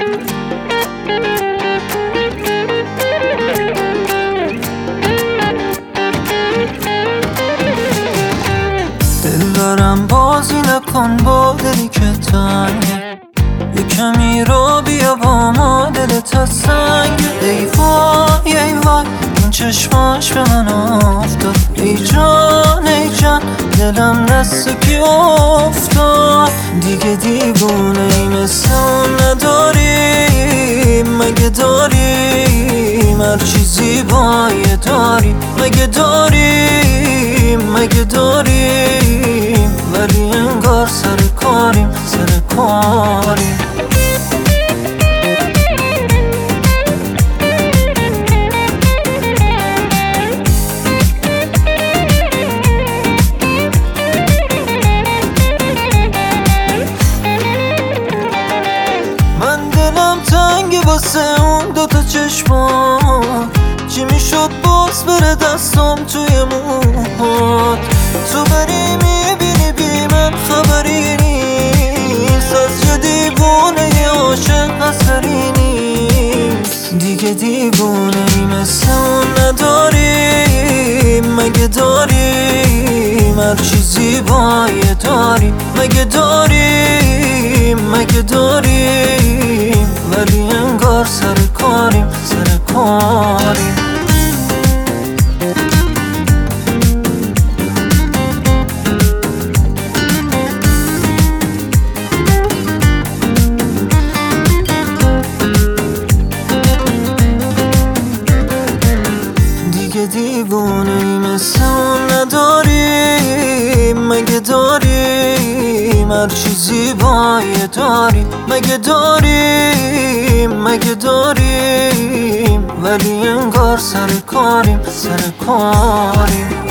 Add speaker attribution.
Speaker 1: دل دارم بازی نکن با دلی که تنگه، یه کمی رو بیا با ما دلت از سنگ. ای وای ای وای این چشماش به من افتاد، ای جان ای جان دلم دست کی افتاد. دیگه دیوونه ای مثل اون نداریم، مگه داریم هر چیزی باید داریم، مگه داریم مگه داریم، ولی انگار سر کاریم سر کاریم. من دلم تنگه واسه اون دوتا چشمات، چی میشد باز بره دستم توی موهات. تو بری میبینی بی من خبری نیست، از یه دیوونه یه عاشق اثری نیست. دیگه دیوونه ای مثل اون نداریم، مگه داریم هر چیزی باید داریم، مگه داریم مگه داریم، ولی انگار سر کاریم سر کاریم. دیگه دیوونه ای مثل اون نداریم، مگه داریم هر چیزی باید داریم، مگه داریم مگه داریم، ولی انگار سر کاریم سر کاریم.